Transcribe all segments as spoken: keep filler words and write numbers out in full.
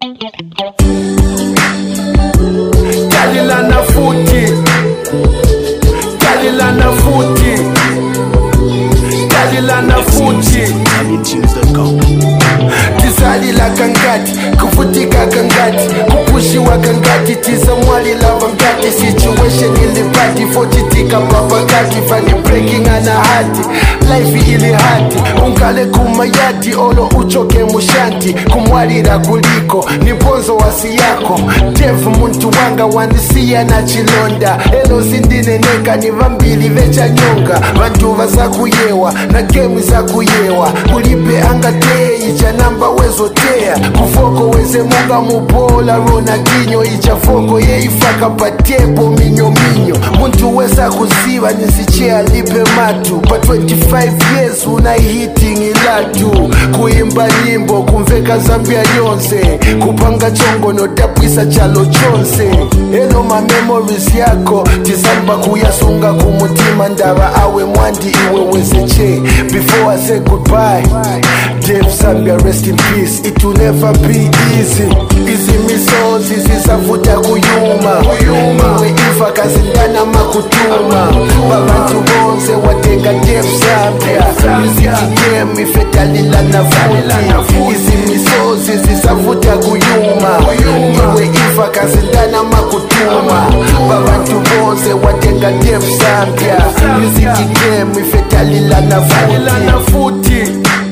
Talilana futi, Talilana futi, Talilana futi. Tizalila kangati, kufutika kangati, kupushiwa kangati, tizamwali lava ngati. Situation ilipati, fortitika papakati, fani breaking ana hati. Life ili hati, unkale kumayati, olo uchoke mushanti. Kumwalira kuliko, niponzo wasi yako. Devu muntu wanga wanisiya na chilonda. Elo zindine neka ni vambili vecha nyonga. Vantu vaza kuyewa, na game za kuyewa. Ulipe angatei, icha namba wezotea. Kufoko weze munga mubola Ronaldinho. Icha foko ye ifaka patepo minyo minyo. Muntu weza kuziva nisichea lipe matu. Pa twenty-five years unaihiting ilatu. Kuimba nyimbo kumveka Zambia yonse. Kupanga chongo no tapwisa chalo chonse. Eno ma memories yako tizamba kuyasunga kumutima. Ndava awe mwandi iwe wezeche. Before I say goodbye, Dave Zambia rest in peace. It will never be easy. Easy misozi zisafuta kuyuma. Iwe ifa kazindana makutuma. Babantu bonze watenga Dave Zambia. Music game ifetalilana futi. Easy misozi zisafuta kuyuma. Iwe ifa kazindana makutuma. Babantu bonze watenga Dave Zambia. Music game ifetalilana futi.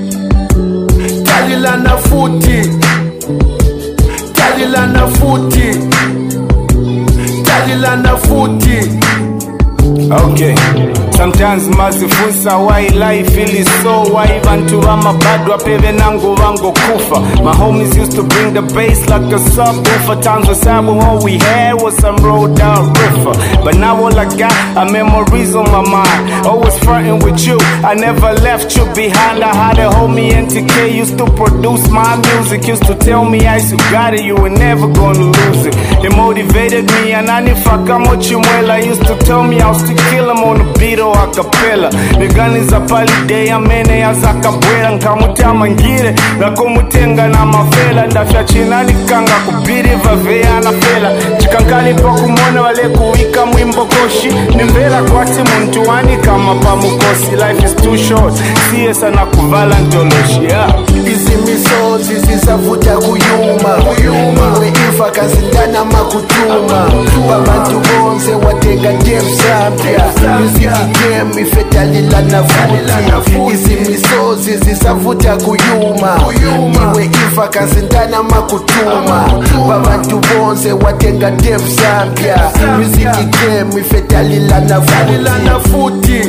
Talilana futi, Talilana futi, Talilana futi. Okay, sometimes mazifunsa why life is so why vantu vama badwa peve nangu vango kufa. My homies used to bring the bass like a subwoofer. Times was sad when all we had was some rolled out river. But now all I got are memories on my mind. Always frontin' with you, I never left you behind. I had a homie N T K used to produce my music. Used to tell me I still got it, you were never gonna lose it. It motivated me and I nifaka mochimwela. Used to tell me I was to kill him on the beat or a cappella. Nigani za palide ya mene ya zakabwela. Nkamutama ngire na kumutenga na mafela. Ndafya chinani kanga kubiri vavea na fela. Chikankali pa kumona wale kuwika mwimbo koshi. Nimbela kwati muntu wani kama pa mukosi. Life is too short, siye sana kuvala ntoloshi, yeah. Izi misozi zisafuta kuyuma. Iwe ifa kazindana makutuma. Babantu bonze watenga Dave Zambia. Music game ifetalilana futi. Izi misozi zisafuta kuyuma. Iwe ifa kazindana makutuma. Babantu bonze watenga Dave Zambia. Music game ifetalilana futi.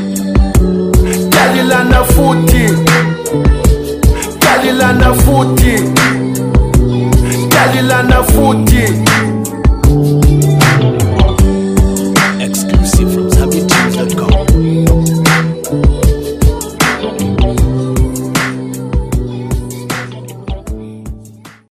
Talilana futi, Talilana futi, Talilana futi.